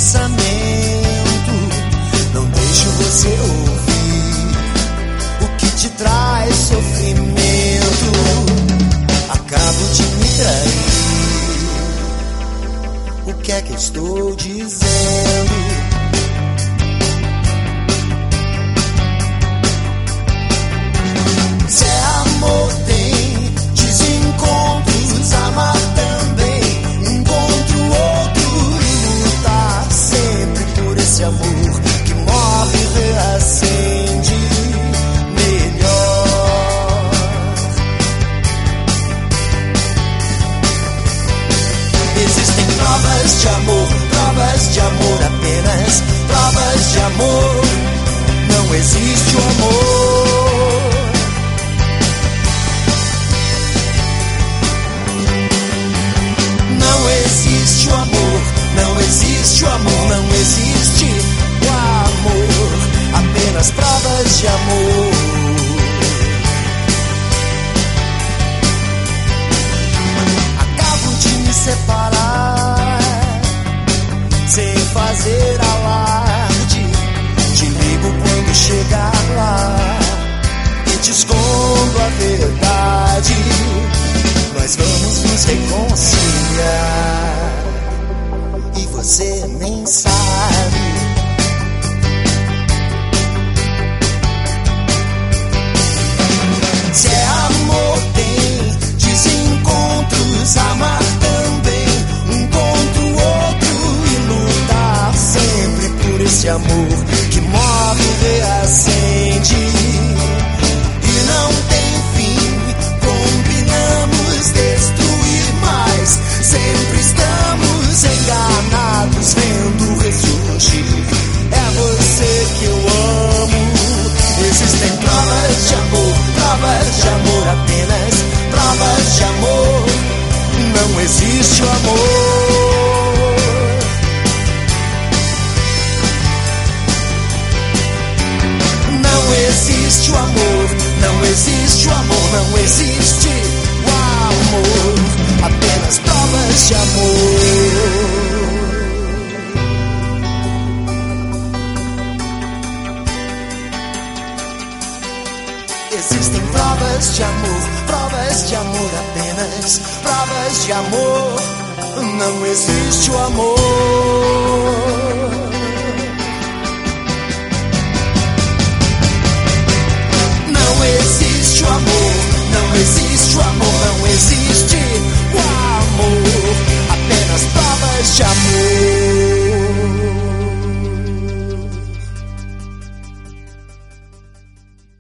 pensamento. Não deixo você ouvir o que te traz sofrimento. Acabo de me trair. O que é que eu estou dizendo? Se é amor tem desencontros, amar também. Encontro outro e lutar sempre por esse amor que morre e reacende melhor. Existem provas de amor apenas, provas de amor. Não existe o amor. Não existe o amor, não existe o amor, não existe o amor, apenas provas de amor. Acabo de me separar, sem fazer alarde. Te ligo quando chegar lá e te escondo a verdade. Nós vamos nos reconciliar e você nem sabe. Se é amor tem desencontros, amar também. Encontro outro e lutar sempre por esse amor que morre e reacende. E não tem fim, combinamos destruir, mas sempre estamos enganados, vendo ressurgir. É você que eu amo. Existem provas de amor apenas, provas de amor. Não existe o amor. Não existe o amor, não existe o amor, não existe o amor, apenas provas de amor. Existem provas de amor apenas, provas de amor. Não existe o amor.